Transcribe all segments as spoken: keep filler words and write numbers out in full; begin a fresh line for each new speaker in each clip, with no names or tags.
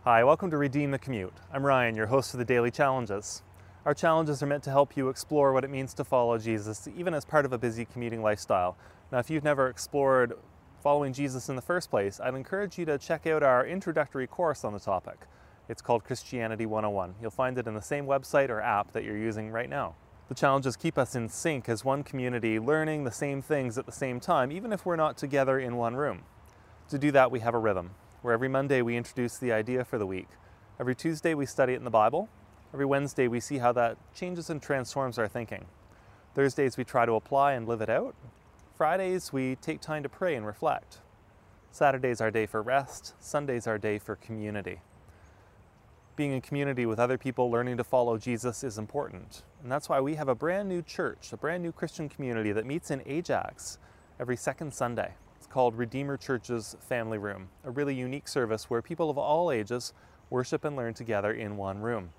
Hi, welcome to Redeem the Commute. I'm Ryan, your host of the Daily Challenges. Our challenges are meant to help you explore what it means to follow Jesus, even as part of a busy commuting lifestyle. Now, if you've never explored following Jesus in the first place, I'd encourage you to check out our introductory course on the topic. It's called Christianity one oh one. You'll find it in the same website or app that you're using right now. The challenges keep us in sync as one community, learning the same things at the same time, even if we're not together in one room. To do that, we have a rhythm, where every Monday we introduce the idea for the week. Every Tuesday we study it in the Bible. Every Wednesday we see how that changes and transforms our thinking. Thursdays we try to apply and live it out. Fridays we take time to pray and reflect. Saturday's our day for rest. Sunday's our day for community. Being in community with other people learning to follow Jesus is important. And that's why we have a brand new church, a brand new Christian community that meets in Ajax every second Sunday. Called Redeemer Church's Family Room, a really unique service where people of all ages worship and learn together in one room.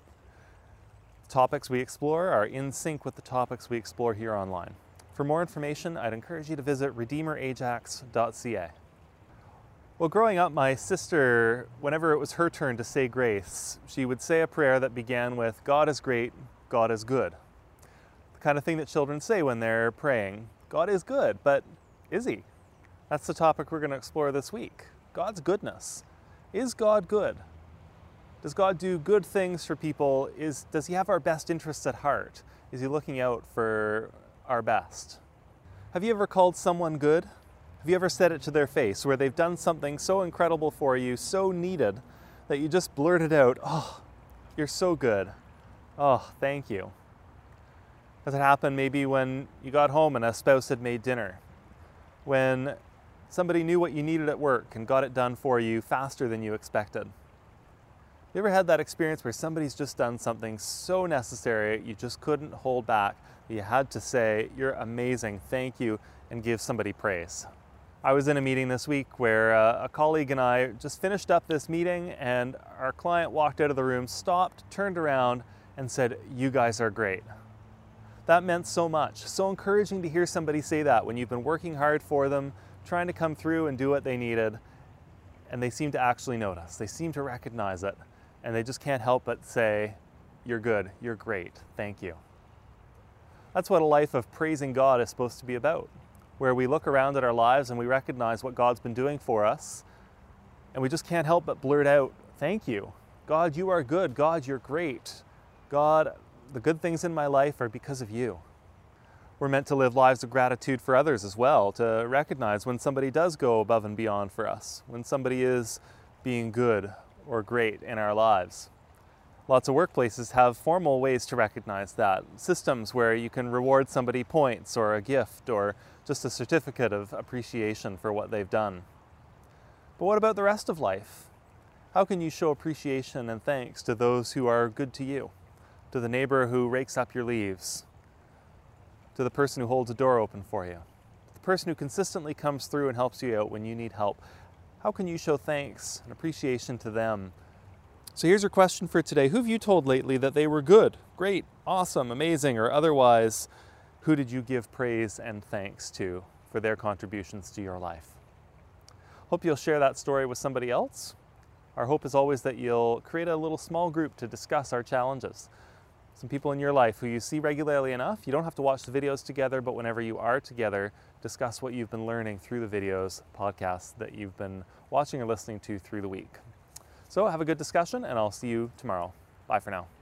The topics we explore are in sync with the topics we explore here online. For more information, I'd encourage you to visit redeemer ajax dot c a. Well, growing up, my sister, whenever it was her turn to say grace, she would say a prayer that began with, "God is great, God is good." The kind of thing that children say when they're praying. God is good, but is he? That's the topic we're going to explore this week. God's goodness. Is God good? Does God do good things for people? Is, does he have our best interests at heart? Is he looking out for our best? Have you ever called someone good? Have you ever said it to their face where they've done something so incredible for you, so needed, that you just blurted out, "Oh, you're so good. Oh, thank you." Has it happened maybe when you got home and a spouse had made dinner? When somebody knew what you needed at work and got it done for you faster than you expected? You ever had that experience where somebody's just done something so necessary you just couldn't hold back? You had to say, "You're amazing, thank you," and give somebody praise. I was in a meeting this week where uh, a colleague and I just finished up this meeting, and our client walked out of the room, stopped, turned around, and said, "You guys are great." That meant so much. So encouraging to hear somebody say that when you've been working hard for them, trying to come through and do what they needed, and they seem to actually notice. They seem to recognize it, and they just can't help but say, "You're good, you're great, thank you." That's what a life of praising God is supposed to be about, where we look around at our lives and we recognize what God's been doing for us, and we just can't help but blurt out, "Thank you. God, you are good. God, you're great. God, the good things in my life are because of you." We're meant to live lives of gratitude for others as well, to recognize when somebody does go above and beyond for us, when somebody is being good or great in our lives. Lots of workplaces have formal ways to recognize that, systems where you can reward somebody points or a gift or just a certificate of appreciation for what they've done. But what about the rest of life? How can you show appreciation and thanks to those who are good to you? To the neighbor who rakes up your leaves? To the person who holds a door open for you? The person who consistently comes through and helps you out when you need help? How can you show thanks and appreciation to them? So here's your question for today. Who have you told lately that they were good, great, awesome, amazing, or otherwise? Who did you give praise and thanks to for their contributions to your life? Hope you'll share that story with somebody else. Our hope is always that you'll create a little small group to discuss our challenges. Some people in your life who you see regularly enough. You don't have to watch the videos together, but whenever you are together, discuss what you've been learning through the videos, podcasts that you've been watching or listening to through the week. So have a good discussion, and I'll see you tomorrow. Bye for now.